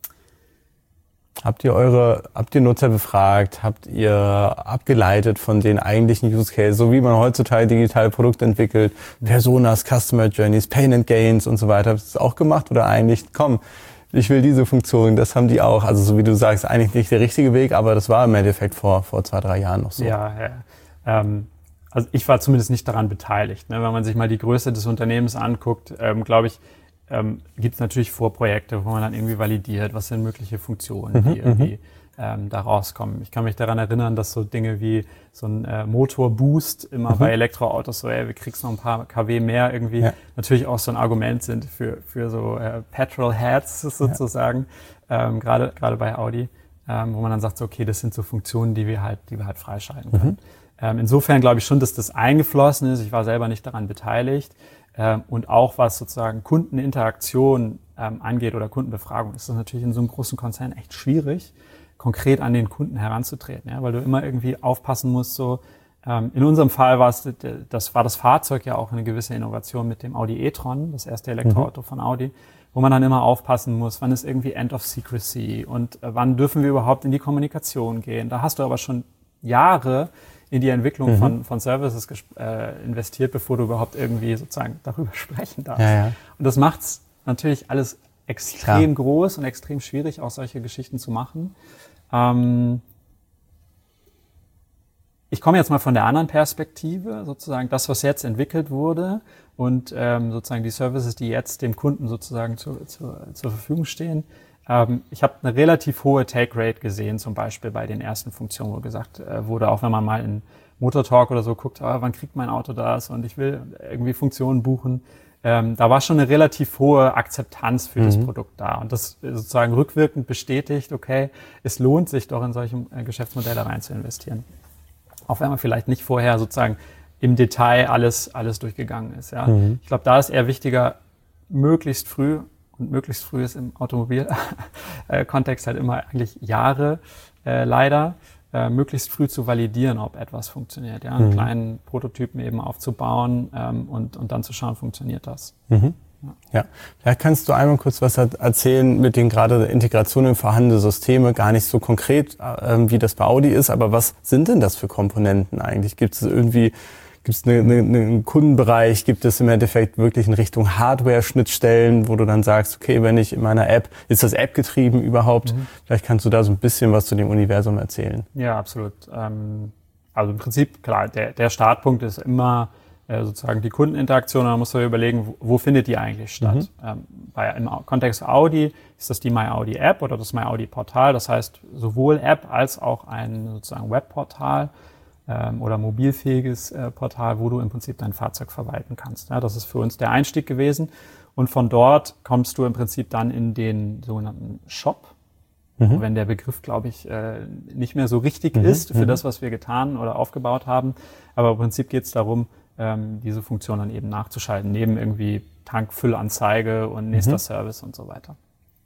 Habt ihr eure, habt ihr Nutzer befragt? Habt ihr abgeleitet von den eigentlichen Use Cases, so wie man heutzutage digitale Produkte entwickelt? Personas, Customer Journeys, Pain and Gains und so weiter. Habt ihr das auch gemacht? Oder eigentlich, komm, ich will diese Funktion, das haben die auch. Also so wie du sagst, eigentlich nicht der richtige Weg, aber das war im Endeffekt vor, vor zwei, drei Jahren noch so. Ja, ja. Ähm, Also ich war zumindest nicht daran beteiligt. Ne? Wenn man sich mal die Größe des Unternehmens anguckt, ähm, glaube ich, ähm, gibt es natürlich Vorprojekte, wo man dann irgendwie validiert, was sind mögliche Funktionen, die mhm, irgendwie ähm, da rauskommen. Ich kann mich daran erinnern, dass so Dinge wie so ein äh, Motorboost immer mhm. bei Elektroautos so, ey, wir kriegst noch ein paar KW mehr irgendwie, ja. natürlich auch so ein Argument sind für für so äh, Petrol-Heads sozusagen, ja. ähm, gerade gerade bei Audi, ähm, wo man dann sagt, so, okay, das sind so Funktionen, die wir halt, die wir halt freischalten können. Mhm. Ähm, insofern glaube ich schon, dass das eingeflossen ist. Ich war selber nicht daran beteiligt. Ähm, und auch was sozusagen Kundeninteraktion ähm, angeht oder Kundenbefragung, ist das natürlich in so einem großen Konzern echt schwierig, konkret an den Kunden heranzutreten, ja, weil du immer irgendwie aufpassen musst. So ähm, in unserem Fall war es, das war das Fahrzeug ja auch eine gewisse Innovation mit dem Audi e-tron, das erste Elektroauto mhm. von Audi, wo man dann immer aufpassen muss, wann ist irgendwie End of Secrecy und äh, wann dürfen wir überhaupt in die Kommunikation gehen. Da hast du aber schon Jahre in die Entwicklung mhm. von, von Services äh, investiert, bevor du überhaupt irgendwie sozusagen darüber sprechen darfst. Ja, ja. Und das macht's natürlich alles extrem Klar. groß und extrem schwierig, auch solche Geschichten zu machen. Ähm ich komme jetzt mal von der anderen Perspektive, sozusagen das, was jetzt entwickelt wurde und ähm, sozusagen die Services, die jetzt dem Kunden sozusagen zu, zu, zur Verfügung stehen. Ähm, ich habe eine relativ hohe Take-Rate gesehen, zum Beispiel bei den ersten Funktionen, wo gesagt äh, wurde, auch wenn man mal in Motor Talk oder so guckt, ah, wann kriegt mein Auto das und ich will irgendwie Funktionen buchen. Ähm, da war schon eine relativ hohe Akzeptanz für mhm. das Produkt da. Und das sozusagen rückwirkend bestätigt, okay, es lohnt sich doch in solche äh, Geschäftsmodelle rein zu investieren. Auch wenn man vielleicht nicht vorher sozusagen im Detail alles, alles durchgegangen ist. Ja. Mhm. Ich glaube, da ist eher wichtiger, möglichst früh, und möglichst früh ist im Automobil-Kontext halt immer eigentlich Jahre, äh, leider, äh, möglichst früh zu validieren, ob etwas funktioniert. Ja, einen mhm. kleinen Prototypen eben aufzubauen ähm, und, und dann zu schauen, funktioniert das. Mhm. Ja. ja, vielleicht kannst du einmal kurz was erzählen mit den gerade der Integration in vorhandene Systeme, gar nicht so konkret, äh, wie das bei Audi ist, aber was sind denn das für Komponenten eigentlich? Gibt es irgendwie Gibt es eine, eine, einen Kundenbereich? Gibt es im Endeffekt wirklich in Richtung Hardware-Schnittstellen, wo du dann sagst, okay, wenn ich in meiner App, ist das App getrieben überhaupt? Mhm. Vielleicht kannst du da so ein bisschen was zu dem Universum erzählen. Ja, absolut. Ähm, also im Prinzip, klar, der, der Startpunkt ist immer äh, sozusagen die Kundeninteraktion. Da musst du überlegen, wo, wo findet die eigentlich statt? Mhm. Ähm, bei, im Kontext Audi ist das die MyAudi-App oder das MyAudi-Portal. Das heißt, sowohl App als auch ein sozusagen Webportal oder mobilfähiges äh, Portal, wo du im Prinzip dein Fahrzeug verwalten kannst. Ja, das ist für uns der Einstieg gewesen. Und von dort kommst du im Prinzip dann in den sogenannten Shop, mhm. wenn der Begriff, glaube ich, äh, nicht mehr so richtig mhm. ist für mhm. das, was wir getan oder aufgebaut haben. Aber im Prinzip geht es darum, ähm, diese Funktion dann eben nachzuschalten, neben irgendwie Tankfüllanzeige und nächster mhm. Service und so weiter.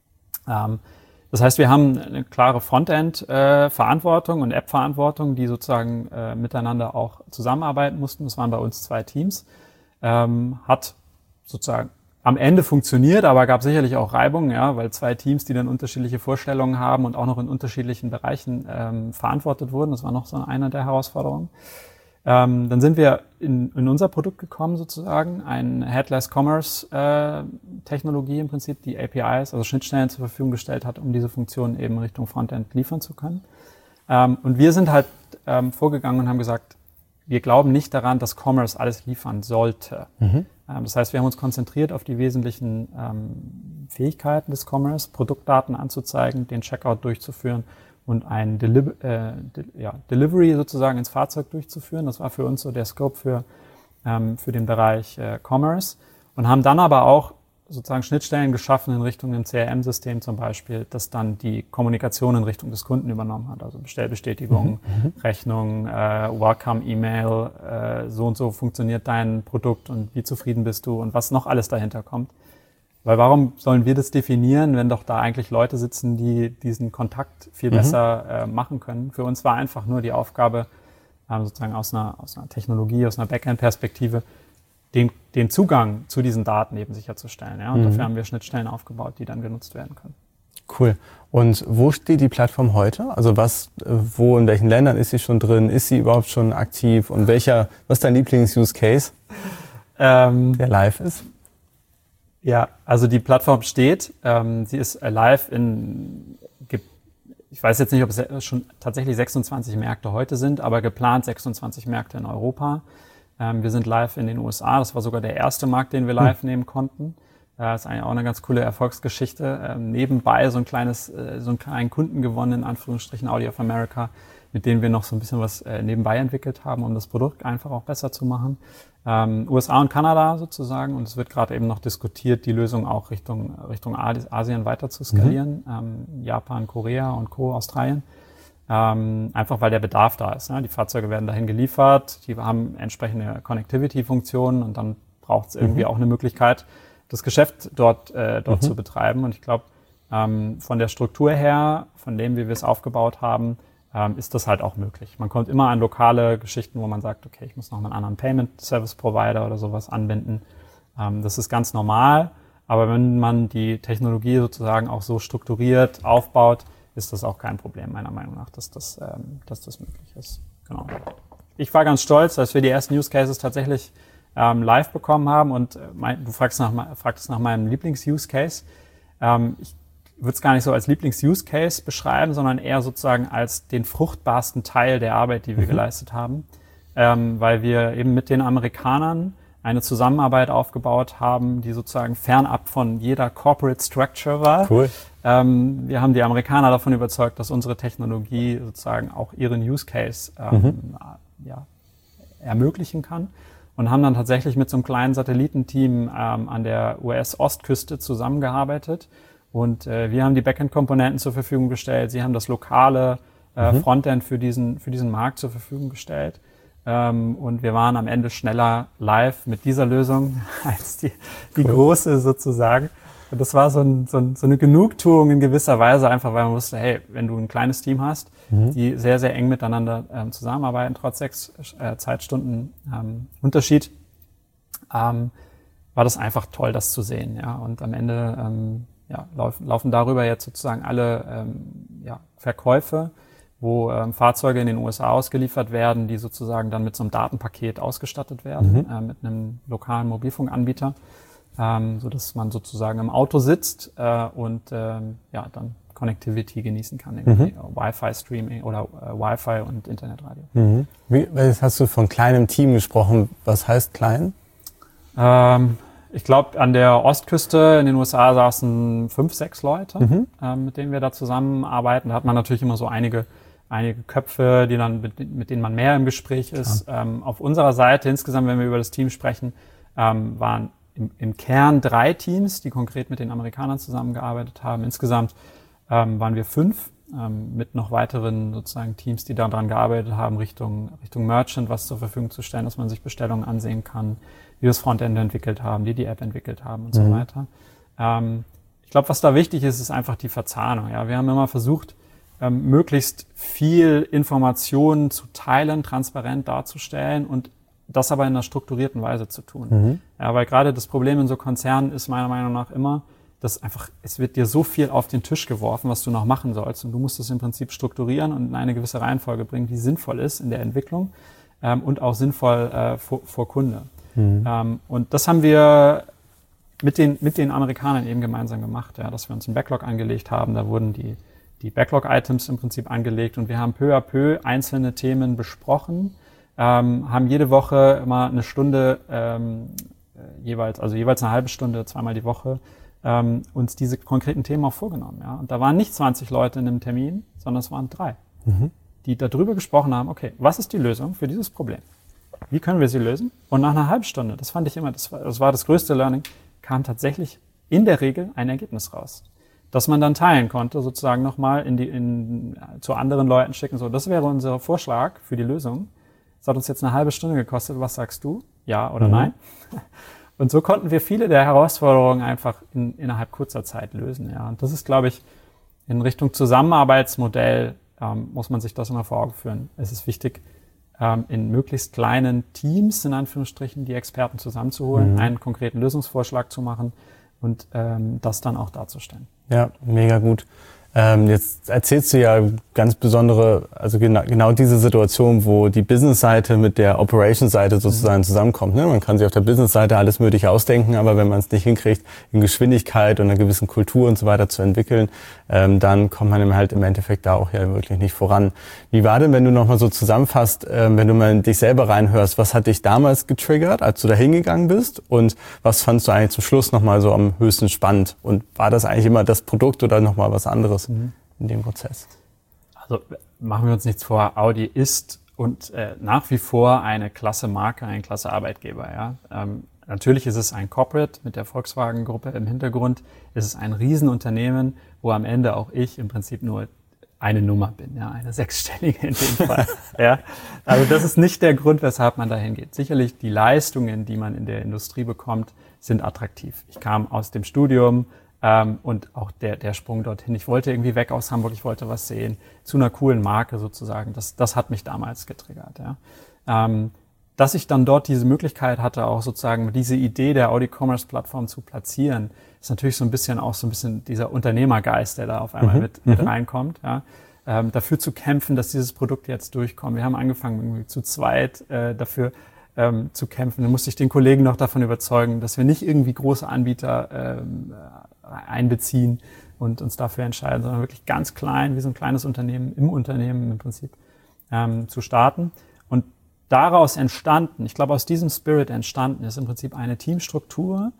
Ähm, Das heißt, wir haben eine klare Frontend-Verantwortung und App-Verantwortung, die sozusagen äh, miteinander auch zusammenarbeiten mussten. Das waren bei uns zwei Teams. Ähm, hat sozusagen am Ende funktioniert, aber gab sicherlich auch Reibung, ja, weil zwei Teams, die dann unterschiedliche Vorstellungen haben und auch noch in unterschiedlichen Bereichen ähm, verantwortet wurden. Das war noch so eine der Herausforderungen. Ähm, dann sind wir in, in unser Produkt gekommen sozusagen, ein Headless Commerce äh, Technologie im Prinzip, die A P Is, also Schnittstellen zur Verfügung gestellt hat, um diese Funktionen eben Richtung Frontend liefern zu können. Ähm, und wir sind halt ähm, vorgegangen und haben gesagt, wir glauben nicht daran, dass Commerce alles liefern sollte. Mhm. Ähm, das heißt, wir haben uns konzentriert auf die wesentlichen ähm, Fähigkeiten des Commerce, Produktdaten anzuzeigen, den Checkout durchzuführen und ein Deli- äh, de- ja, Delivery sozusagen ins Fahrzeug durchzuführen. Das war für uns so der Scope für, ähm, für den Bereich äh, Commerce und haben dann aber auch sozusagen Schnittstellen geschaffen in Richtung einem C R M-System zum Beispiel, das dann die Kommunikation in Richtung des Kunden übernommen hat. Also Bestellbestätigung, mhm. Rechnung, äh, Welcome-E-Mail, äh, so und so funktioniert dein Produkt und wie zufrieden bist du und was noch alles dahinter kommt. Weil warum sollen wir das definieren, wenn doch da eigentlich Leute sitzen, die diesen Kontakt viel mhm. besser äh, machen können? Für uns war einfach nur die Aufgabe, ähm, sozusagen aus einer, aus einer Technologie, aus einer Backend-Perspektive, den, den Zugang zu diesen Daten eben sicherzustellen. Ja? Und mhm. dafür haben wir Schnittstellen aufgebaut, die dann genutzt werden können. Cool. Und wo steht die Plattform heute? Also was, wo, in welchen Ländern ist sie schon drin? Ist sie überhaupt schon aktiv? Und welcher, was ist dein Lieblings-Use-Case, ähm, der live ist? Ja, also die Plattform steht. Ähm, sie ist live in, ich weiß jetzt nicht, ob es schon tatsächlich sechsundzwanzig Märkte heute sind, aber geplant sechsundzwanzig Märkte in Europa. Ähm, wir sind live in den U S A. Das war sogar der erste Markt, den wir live hm. nehmen konnten. Das ist eigentlich auch eine ganz coole Erfolgsgeschichte. Ähm, nebenbei so ein kleines, äh, so einen kleinen Kunden gewonnen, in Anführungsstrichen Audi of America, mit denen wir noch so ein bisschen was äh, nebenbei entwickelt haben, um das Produkt einfach auch besser zu machen. Ähm, U S A und Kanada sozusagen. Und es wird gerade eben noch diskutiert, die Lösung auch Richtung, Richtung Asien weiter zu skalieren. Mhm. Ähm, Japan, Korea und Co., Australien. Ähm, einfach weil der Bedarf da ist. Ne? Die Fahrzeuge werden dahin geliefert, die haben entsprechende Connectivity-Funktionen und dann braucht es irgendwie mhm. auch eine Möglichkeit, das Geschäft dort, äh, dort mhm. zu betreiben. Und ich glaube, ähm, von der Struktur her, von dem, wie wir es aufgebaut haben, ähm, ist das halt auch möglich. Man kommt immer an lokale Geschichten, wo man sagt, okay, ich muss noch mal einen anderen Payment-Service-Provider oder sowas anbinden. Ähm, das ist ganz normal. Aber wenn man die Technologie sozusagen auch so strukturiert aufbaut, ist das auch kein Problem, meiner Meinung nach, dass das, ähm, dass das möglich ist. Genau. Ich war ganz stolz, dass wir die ersten Use Cases tatsächlich ähm, live bekommen haben und äh, mein, du fragst nach, fragst nach meinem Lieblings-Use Case. Ähm, ich würde es gar nicht so als Lieblings-Use Case beschreiben, sondern eher sozusagen als den fruchtbarsten Teil der Arbeit, die wir mhm. geleistet haben, ähm, weil wir eben mit den Amerikanern eine Zusammenarbeit aufgebaut haben, die sozusagen fernab von jeder Corporate Structure war. Cool. Ähm, wir haben die Amerikaner davon überzeugt, dass unsere Technologie sozusagen auch ihren Use Case ähm, mhm. ja, ermöglichen kann und haben dann tatsächlich mit so einem kleinen Satellitenteam ähm, an der U S-Ostküste zusammengearbeitet und äh, wir haben die Backend-Komponenten zur Verfügung gestellt, sie haben das lokale äh, mhm. Frontend für diesen, für diesen Markt zur Verfügung gestellt. Ähm, und wir waren am Ende schneller live mit dieser Lösung als die, die cool. große sozusagen. Und das war so, ein, so, ein, so eine Genugtuung in gewisser Weise, einfach weil man wusste, hey, wenn du ein kleines Team hast, mhm. die sehr, sehr eng miteinander ähm, zusammenarbeiten, trotz sechs äh, Zeitstunden ähm, Unterschied, ähm, war das einfach toll, das zu sehen. Ja. Und am Ende ähm, ja, laufen, laufen darüber jetzt sozusagen alle ähm, ja, Verkäufe, wo ähm, Fahrzeuge in den U S A ausgeliefert werden, die sozusagen dann mit so einem Datenpaket ausgestattet werden, mhm. äh, mit einem lokalen Mobilfunkanbieter, ähm, so dass man sozusagen im Auto sitzt äh, und ähm, ja dann Connectivity genießen kann, irgendwie mhm. Wi-Fi-Streaming oder äh, Wi-Fi und Internetradio. Mhm. Wie, jetzt hast du von kleinem Team gesprochen. Was heißt klein? Ähm, ich glaube, an der Ostküste in den U S A saßen fünf, sechs Leute, mhm. äh, mit denen wir da zusammenarbeiten. Da hat man natürlich immer so einige einige Köpfe, die dann mit, mit denen man mehr im Gespräch ist. Ähm, auf unserer Seite insgesamt, wenn wir über das Team sprechen, ähm, waren im, im Kern drei Teams, die konkret mit den Amerikanern zusammengearbeitet haben. Insgesamt ähm, waren wir fünf, ähm, mit noch weiteren sozusagen Teams, die daran gearbeitet haben, Richtung Richtung Merchant was zur Verfügung zu stellen, dass man sich Bestellungen ansehen kann, die das Frontend entwickelt haben, die die App entwickelt haben und mhm. so weiter. Ähm, ich glaube, was da wichtig ist, ist einfach die Verzahnung. Ja, wir haben immer versucht, möglichst viel Informationen zu teilen, transparent darzustellen und das aber in einer strukturierten Weise zu tun. Mhm. Ja, weil gerade das Problem in so Konzernen ist meiner Meinung nach immer, dass einfach, es wird dir so viel auf den Tisch geworfen, was du noch machen sollst. Und du musst es im Prinzip strukturieren und in eine gewisse Reihenfolge bringen, die sinnvoll ist in der Entwicklung ähm, und auch sinnvoll äh, vor, vor Kunde. Mhm. Ähm, und das haben wir mit den, mit den Amerikanern eben gemeinsam gemacht, ja, dass wir uns einen Backlog angelegt haben. Da wurden die, die Backlog-Items im Prinzip angelegt und wir haben peu à peu einzelne Themen besprochen, ähm, haben jede Woche immer eine Stunde ähm, jeweils, also jeweils eine halbe Stunde, zweimal die Woche, ähm, uns diese konkreten Themen auch vorgenommen. Ja. Und da waren nicht zwanzig Leute in einem Termin, sondern es waren drei, mhm. die darüber gesprochen haben, okay, was ist die Lösung für dieses Problem? Wie können wir sie lösen? Und nach einer halben Stunde, das fand ich immer, das war das, war das größte Learning, kam tatsächlich in der Regel ein Ergebnis raus, das man dann teilen konnte, sozusagen nochmal in die, in, zu anderen Leuten schicken. So, das wäre unser Vorschlag für die Lösung. Das hat uns jetzt eine halbe Stunde gekostet. Was sagst du? Ja oder mhm. nein? Und so konnten wir viele der Herausforderungen einfach in, innerhalb kurzer Zeit lösen. Ja, und das ist, glaube ich, in Richtung Zusammenarbeitsmodell ähm, muss man sich das immer vor Augen führen. Es ist wichtig, ähm, in möglichst kleinen Teams, in Anführungsstrichen, die Experten zusammenzuholen, mhm. einen konkreten Lösungsvorschlag zu machen und ähm, das dann auch darzustellen. Ja, mega gut. Ähm, jetzt erzählst du ja ganz besondere, also genau, genau diese Situation, wo die Business-Seite mit der Operations-Seite sozusagen mhm. zusammenkommt. Ne? Man kann sich auf der Business-Seite alles Mögliche ausdenken, aber wenn man es nicht hinkriegt, in Geschwindigkeit und einer gewissen Kultur und so weiter zu entwickeln, ähm, dann kommt man halt im Endeffekt da auch ja wirklich nicht voran. Wie war denn, wenn du nochmal so zusammenfasst, ähm, wenn du mal in dich selber reinhörst, was hat dich damals getriggert, als du da hingegangen bist und was fandst du eigentlich zum Schluss nochmal so am höchsten spannend? Und war das eigentlich immer das Produkt oder nochmal was anderes in dem Prozess? Also machen wir uns nichts vor, Audi ist und äh, nach wie vor eine klasse Marke, ein klasse Arbeitgeber. Ja? Ähm, natürlich ist es ein Corporate mit der Volkswagen-Gruppe im Hintergrund. Es ist ein Riesenunternehmen, wo am Ende auch ich im Prinzip nur eine Nummer bin, ja, eine sechsstellige in dem Fall. Ja? Also das ist nicht der Grund, weshalb man dahin geht. Sicherlich die Leistungen, die man in der Industrie bekommt, sind attraktiv. Ich kam aus dem Studium, Ähm, und auch der, der Sprung dorthin. Ich wollte irgendwie weg aus Hamburg, ich wollte was sehen, zu einer coolen Marke sozusagen. Das, das hat mich damals getriggert. Ja. Ähm, dass ich dann dort diese Möglichkeit hatte, auch sozusagen diese Idee der Audi Commerce Plattform zu platzieren, ist natürlich so ein bisschen auch so ein bisschen dieser Unternehmergeist, der da auf einmal mhm. mit, mit mhm. reinkommt. Ja. Ähm, dafür zu kämpfen, dass dieses Produkt jetzt durchkommt. Wir haben angefangen irgendwie zu zweit äh, dafür ähm, zu kämpfen. Dann musste ich den Kollegen noch davon überzeugen, dass wir nicht irgendwie große Anbieter ähm, einbeziehen und uns dafür entscheiden, sondern wirklich ganz klein, wie so ein kleines Unternehmen, im Unternehmen im Prinzip ähm, zu starten. Und daraus entstanden, ich glaube aus diesem Spirit entstanden, ist im Prinzip eine Teamstruktur,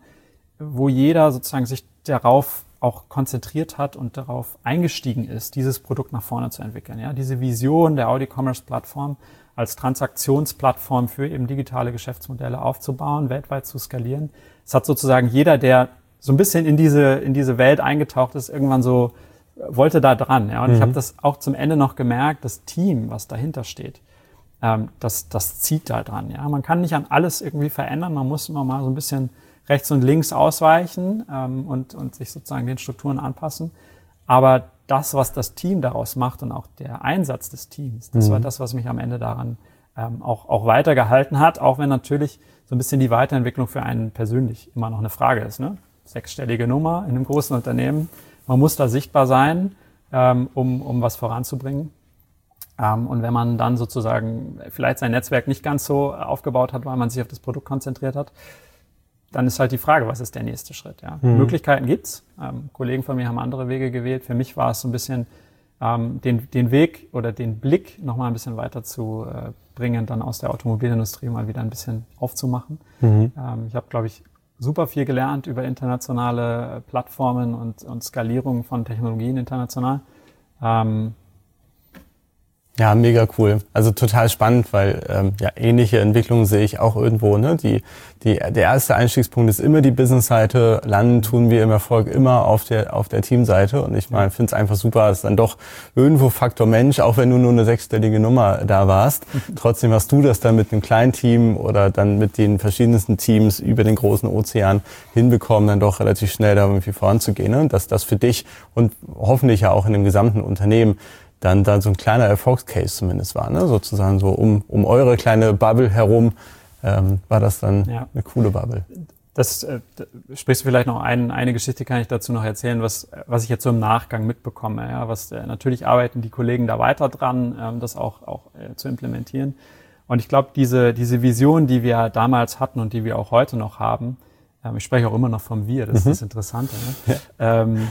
wo jeder sozusagen sich darauf auch konzentriert hat und darauf eingestiegen ist, dieses Produkt nach vorne zu entwickeln. Ja, diese Vision der Audi Commerce Plattform als Transaktionsplattform für eben digitale Geschäftsmodelle aufzubauen, weltweit zu skalieren. Es hat sozusagen jeder, der so ein bisschen in diese in diese Welt eingetaucht ist, irgendwann so wollte da dran. Ja, und mhm. ich habe das auch zum Ende noch gemerkt, das Team, was dahinter steht, ähm, das das zieht da dran. Ja, man kann nicht an alles irgendwie verändern, man muss immer mal so ein bisschen rechts und links ausweichen ähm, und und sich sozusagen den Strukturen anpassen. Aber das, was das Team daraus macht und auch der Einsatz des Teams, das mhm. war das, was mich am Ende daran ähm, auch auch weitergehalten hat, auch wenn natürlich so ein bisschen die Weiterentwicklung für einen persönlich immer noch eine Frage ist, ne? Sechsstellige Nummer in einem großen Unternehmen. Man muss da sichtbar sein, ähm, um, um was voranzubringen. Ähm, und wenn man dann sozusagen vielleicht sein Netzwerk nicht ganz so aufgebaut hat, weil man sich auf das Produkt konzentriert hat, dann ist halt die Frage, was ist der nächste Schritt? Ja? Mhm. Möglichkeiten gibt's. Ähm, Kollegen von mir haben andere Wege gewählt. Für mich war es so ein bisschen ähm, den, den Weg oder den Blick noch mal ein bisschen weiter zu äh, bringen, dann aus der Automobilindustrie mal wieder ein bisschen aufzumachen. Mhm. Ähm, ich habe, glaube ich, super viel gelernt über internationale Plattformen und, und Skalierung von Technologien international. Ähm, Ja, mega cool. Also total spannend, weil ähm, ja ähnliche Entwicklungen sehe ich auch irgendwo. Ne? Die, die, der erste Einstiegspunkt ist immer die Business-Seite. Landen tun wir im Erfolg immer auf der auf der Teamseite. Und ich meine, finde es einfach super, dass dann doch irgendwo Faktor Mensch, auch wenn du nur eine sechsstellige Nummer da warst, trotzdem hast du das dann mit einem kleinen Team oder dann mit den verschiedensten Teams über den großen Ozean hinbekommen, dann doch relativ schnell da irgendwie voranzugehen. Ne? Dass das für dich und hoffentlich ja auch in dem gesamten Unternehmen dann dann so ein kleiner Erfolgscase zumindest war, ne? Sozusagen so um um eure kleine Bubble herum ähm, war das dann ja. eine coole Bubble. Das äh, sprichst du vielleicht noch ein, eine Geschichte kann ich dazu noch erzählen, was was ich jetzt so im Nachgang mitbekomme. Ja, was äh, natürlich arbeiten die Kollegen da weiter dran, ähm, das auch auch äh, zu implementieren. Und ich glaube, diese diese Vision, die wir damals hatten und die wir auch heute noch haben, ähm, ich spreche auch immer noch vom Wir, das mhm. ist das Interessante. Ne? Ja. Ähm,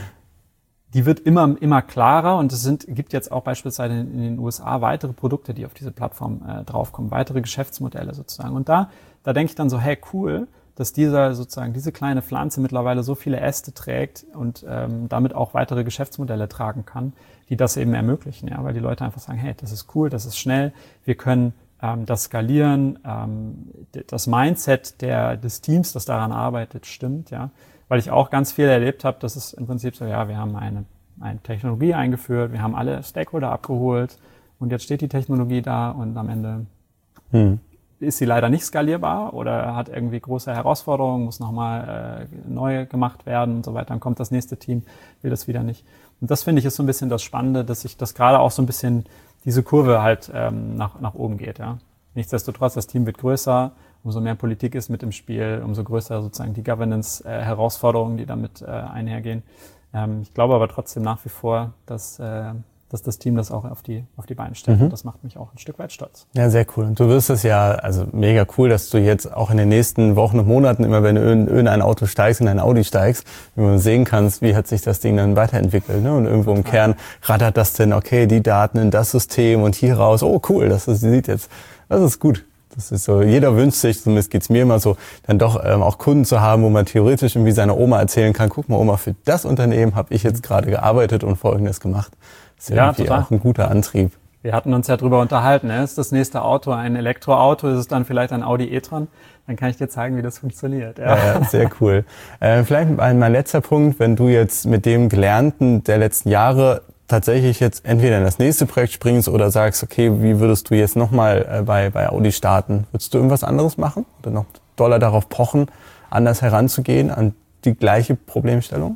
die wird immer immer klarer und es sind gibt jetzt auch beispielsweise in, in den U S A weitere Produkte, die auf diese Plattform äh, draufkommen, weitere Geschäftsmodelle sozusagen. Und da da denke ich dann so, hey cool, dass dieser sozusagen diese kleine Pflanze mittlerweile so viele Äste trägt und ähm, damit auch weitere Geschäftsmodelle tragen kann, die das eben ermöglichen, ja, weil die Leute einfach sagen, hey, das ist cool, das ist schnell, wir können ähm, das skalieren, ähm, das Mindset der des Teams, das daran arbeitet, stimmt, ja, weil ich auch ganz viel erlebt habe, dass es im Prinzip so, ja, wir haben eine eine Technologie eingeführt, wir haben alle Stakeholder abgeholt und jetzt steht die Technologie da und am Ende hm. ist sie leider nicht skalierbar oder hat irgendwie große Herausforderungen, muss nochmal äh, neu gemacht werden und so weiter. Dann kommt das nächste Team, will das wieder nicht. Und das finde ich ist so ein bisschen das Spannende, dass sich das gerade auch so ein bisschen diese Kurve halt ähm, nach nach oben geht. Ja. Nichtsdestotrotz, das Team wird größer, umso mehr Politik ist mit im Spiel, umso größer sozusagen die Governance-Herausforderungen, die damit äh, einhergehen. Ähm, ich glaube aber trotzdem nach wie vor, dass äh, dass das Team das auch auf die auf die Beine stellt. Mhm. Und das macht mich auch ein Stück weit stolz. Ja, sehr cool. Und du wirst es ja, also mega cool, dass du jetzt auch in den nächsten Wochen und Monaten immer, wenn du in, in ein Auto steigst, in ein Audi steigst, wenn du sehen kannst, wie hat sich das Ding dann weiterentwickelt. Ne? Und irgendwo im ja. Kern rattert das denn, okay, die Daten in das System und hier raus, oh cool, das, das sieht jetzt, das ist gut. Das ist so, jeder wünscht sich, zumindest geht's mir immer so, dann doch ähm, auch Kunden zu haben, wo man theoretisch irgendwie seiner Oma erzählen kann, guck mal Oma, für das Unternehmen habe ich jetzt gerade gearbeitet und Folgendes gemacht. Das ist ja irgendwie auch ein guter Antrieb. Wir hatten uns ja drüber unterhalten, ne? Ist das nächste Auto ein Elektroauto, ist es dann vielleicht ein Audi e-tron? Dann kann ich dir zeigen, wie das funktioniert. Ja, ja, sehr cool. Äh, vielleicht mein, mein letzter Punkt, wenn du jetzt mit dem Gelernten der letzten Jahre tatsächlich jetzt entweder in das nächste Projekt springst oder sagst, okay, wie würdest du jetzt nochmal äh, bei, bei Audi starten? Würdest du irgendwas anderes machen oder noch doller darauf pochen, anders heranzugehen an die gleiche Problemstellung?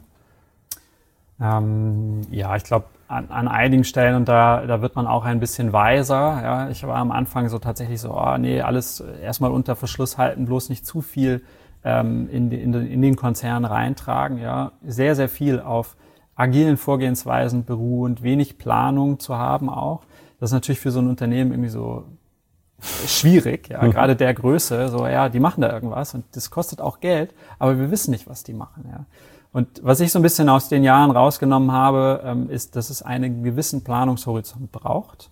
Ähm, ja, ich glaube, An, an einigen Stellen und da, da wird man auch ein bisschen weiser. Ja, ich war am Anfang so tatsächlich so, oh nee, alles erstmal unter Verschluss halten, bloß nicht zu viel ähm, in, die, in, den, in den Konzern reintragen. Ja, sehr, sehr viel auf agilen Vorgehensweisen beruhend, wenig Planung zu haben auch. Das ist natürlich für so ein Unternehmen irgendwie so schwierig, ja, mhm. gerade der Größe, so ja, die machen da irgendwas und das kostet auch Geld, aber wir wissen nicht, was die machen, ja. Und was ich so ein bisschen aus den Jahren rausgenommen habe, ähm, ist, dass es einen gewissen Planungshorizont braucht.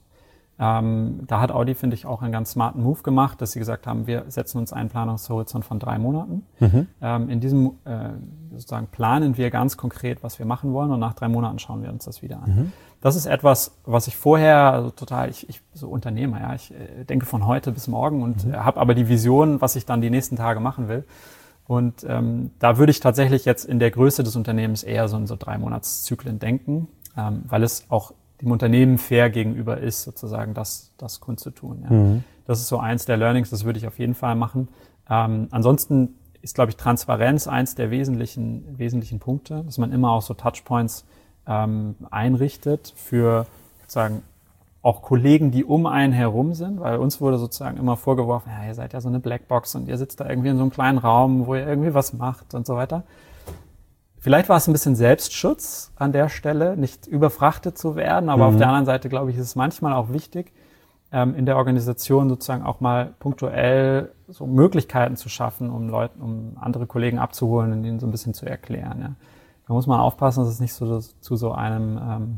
Ähm, da hat Audi, finde ich, auch einen ganz smarten Move gemacht, dass sie gesagt haben, wir setzen uns einen Planungshorizont von drei Monaten. Mhm. Ähm, in diesem äh, sozusagen planen wir ganz konkret, was wir machen wollen und nach drei Monaten schauen wir uns das wieder an. Mhm. Das ist etwas, was ich vorher also total, ich, ich so Unternehmer, ja, ich äh, denke von heute bis morgen und mhm. äh, habe aber die Vision, was ich dann die nächsten Tage machen will. Und ähm, da würde ich tatsächlich jetzt in der Größe des Unternehmens eher so in so drei Monatszyklen denken, ähm, weil es auch dem Unternehmen fair gegenüber ist, sozusagen das, das kundzutun. Ja. Mhm. Das ist so eins der Learnings, das würde ich auf jeden Fall machen. Ähm, ansonsten ist, glaube ich, Transparenz eins der wesentlichen, wesentlichen Punkte, dass man immer auch so Touchpoints ähm, einrichtet für sozusagen auch Kollegen, die um einen herum sind, weil uns wurde sozusagen immer vorgeworfen, ja, ihr seid ja so eine Blackbox und ihr sitzt da irgendwie in so einem kleinen Raum, wo ihr irgendwie was macht und so weiter. Vielleicht war es ein bisschen Selbstschutz an der Stelle, nicht überfrachtet zu werden, aber mhm. auf der anderen Seite, glaube ich, ist es manchmal auch wichtig, ähm, in der Organisation sozusagen auch mal punktuell so Möglichkeiten zu schaffen, um Leuten, um andere Kollegen abzuholen und ihnen so ein bisschen zu erklären. Ja. Da muss man aufpassen, dass es nicht so zu so einem ähm,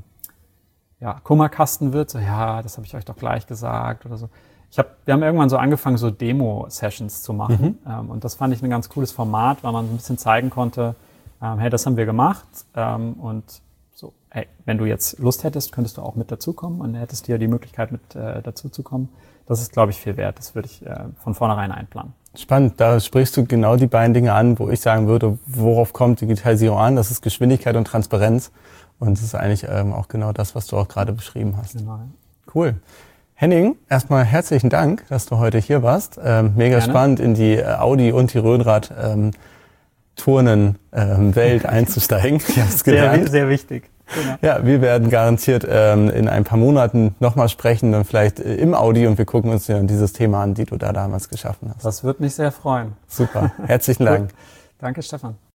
ja, Kummerkasten wird, so ja, das habe ich euch doch gleich gesagt oder so. Ich hab, wir haben irgendwann so angefangen, so Demo-Sessions zu machen mhm. ähm, und das fand ich ein ganz cooles Format, weil man so ein bisschen zeigen konnte, ähm, hey, das haben wir gemacht ähm, und so, hey, wenn du jetzt Lust hättest, könntest du auch mit dazukommen und hättest dir die Möglichkeit, mit äh, dazuzukommen. Das ist, glaube ich, viel wert. Das würde ich äh, von vornherein einplanen. Spannend, da sprichst du genau die beiden Dinge an, wo ich sagen würde, worauf kommt Digitalisierung an? Das ist Geschwindigkeit und Transparenz. Und das ist eigentlich ähm, auch genau das, was du auch gerade beschrieben hast. Genau. Cool. Henning, erstmal herzlichen Dank, dass du heute hier warst. Ähm, mega Gerne. Spannend, in die äh, Audi und die Rhönrad ähm, Turnen-Welt ähm, einzusteigen. Ich hab's gelernt. Sehr, sehr wichtig. Genau. Ja, wir werden garantiert ähm, in ein paar Monaten nochmal sprechen, dann vielleicht äh, im Audi und wir gucken uns ja dieses Thema an, die du da damals geschaffen hast. Das würde mich sehr freuen. Super, herzlichen Dank. Danke, Stefan.